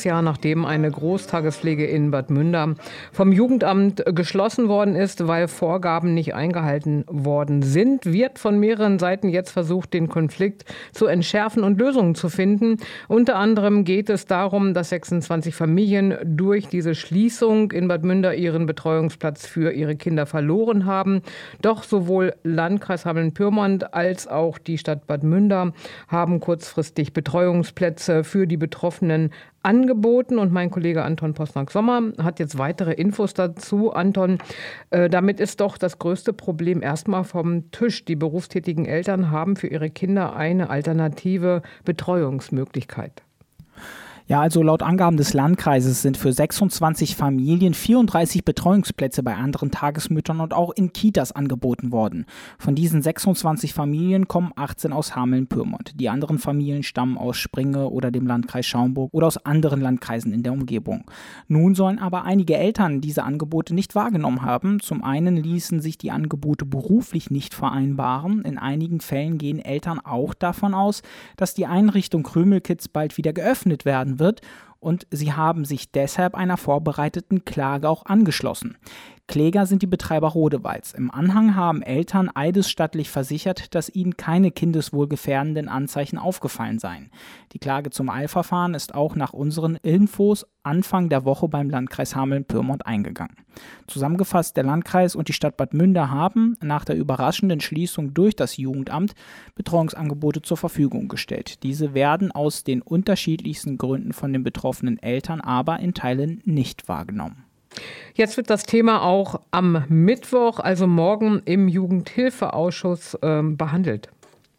Jahr, nachdem eine Großtagespflege in Bad Münder vom Jugendamt geschlossen worden ist, weil Vorgaben nicht eingehalten worden sind, wird von mehreren Seiten jetzt versucht, den Konflikt zu entschärfen und Lösungen zu finden. Unter anderem geht es darum, dass 26 Familien durch diese Schließung in Bad Münder ihren Betreuungsplatz für ihre Kinder verloren haben. Doch sowohl Landkreis Hameln-Pyrmont als auch die Stadt Bad Münder haben kurzfristig Betreuungsplätze für die Betroffenen angeboten. Und mein Kollege Anton Posnack-Sommer hat jetzt weitere Infos dazu. Anton, damit ist doch das größte Problem erstmal vom Tisch. Die berufstätigen Eltern haben für ihre Kinder eine alternative Betreuungsmöglichkeit. Ja, also laut Angaben des Landkreises sind für 26 Familien 34 Betreuungsplätze bei anderen Tagesmüttern und auch in Kitas angeboten worden. Von diesen 26 Familien kommen 18 aus Hameln-Pyrmont. Die anderen Familien stammen aus Springe oder dem Landkreis Schaumburg oder aus anderen Landkreisen in der Umgebung. Nun sollen aber einige Eltern diese Angebote nicht wahrgenommen haben. Zum einen ließen sich die Angebote beruflich nicht vereinbaren. In einigen Fällen gehen Eltern auch davon aus, dass die Einrichtung Krümelkids bald wieder geöffnet werden wird, und sie haben sich deshalb einer vorbereiteten Klage auch angeschlossen. Kläger sind die Betreiber Rodewalds. Im Anhang haben Eltern eidesstattlich versichert, dass ihnen keine kindeswohlgefährdenden Anzeichen aufgefallen seien. Die Klage zum Eilverfahren ist auch nach unseren Infos Anfang der Woche beim Landkreis Hameln-Pyrmont eingegangen. Zusammengefasst, der Landkreis und die Stadt Bad Münder haben nach der überraschenden Schließung durch das Jugendamt Betreuungsangebote zur Verfügung gestellt. Diese werden aus den unterschiedlichsten Gründen von den betroffenen Eltern aber in Teilen nicht wahrgenommen. Jetzt wird das Thema auch am Mittwoch, also morgen, im Jugendhilfeausschuss behandelt.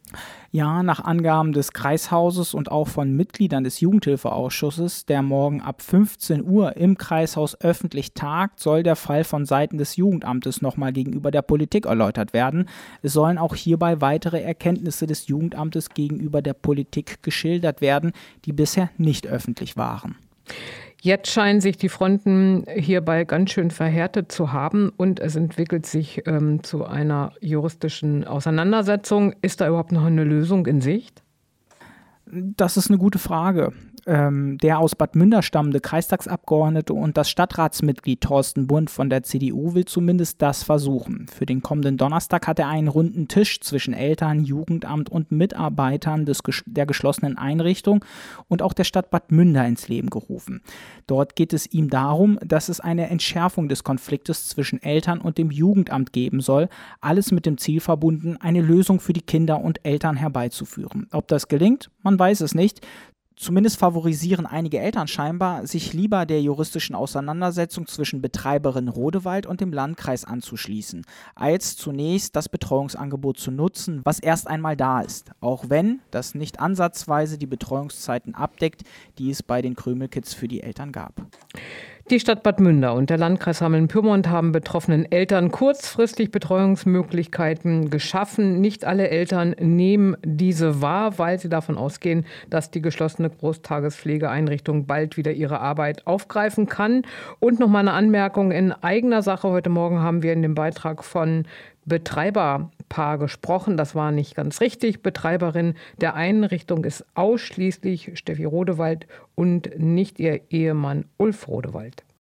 Ja, nach Angaben des Kreishauses und auch von Mitgliedern des Jugendhilfeausschusses, der morgen ab 15 Uhr im Kreishaus öffentlich tagt, soll der Fall von Seiten des Jugendamtes nochmal gegenüber der Politik erläutert werden. Es sollen auch hierbei weitere Erkenntnisse des Jugendamtes gegenüber der Politik geschildert werden, die bisher nicht öffentlich waren. Jetzt scheinen sich die Fronten hierbei ganz schön verhärtet zu haben und es entwickelt sich zu einer juristischen Auseinandersetzung. Ist da überhaupt noch eine Lösung in Sicht? Das ist eine gute Frage. Der aus Bad Münder stammende Kreistagsabgeordnete und das Stadtratsmitglied Thorsten Bund von der CDU will zumindest das versuchen. Für den kommenden Donnerstag hat er einen runden Tisch zwischen Eltern, Jugendamt und Mitarbeitern der geschlossenen Einrichtung und auch der Stadt Bad Münder ins Leben gerufen. Dort geht es ihm darum, dass es eine Entschärfung des Konfliktes zwischen Eltern und dem Jugendamt geben soll, alles mit dem Ziel verbunden, eine Lösung für die Kinder und Eltern herbeizuführen. Ob das gelingt, man weiß es nicht. Zumindest favorisieren einige Eltern scheinbar, sich lieber der juristischen Auseinandersetzung zwischen Betreiberin Rodewald und dem Landkreis anzuschließen, als zunächst das Betreuungsangebot zu nutzen, was erst einmal da ist, auch wenn das nicht ansatzweise die Betreuungszeiten abdeckt, die es bei den Krümelkids für die Eltern gab. Die Stadt Bad Münder und der Landkreis Hameln-Pyrmont haben betroffenen Eltern kurzfristig Betreuungsmöglichkeiten geschaffen. Nicht alle Eltern nehmen diese wahr, weil sie davon ausgehen, dass die geschlossene Großtagespflegeeinrichtung bald wieder ihre Arbeit aufgreifen kann. Und noch mal eine Anmerkung in eigener Sache. Heute Morgen haben wir in dem Beitrag von Betreiberpaar gesprochen. Das war nicht ganz richtig. Betreiberin der Einrichtung ist ausschließlich Steffi Rodewald und nicht ihr Ehemann Ulf Rodewald.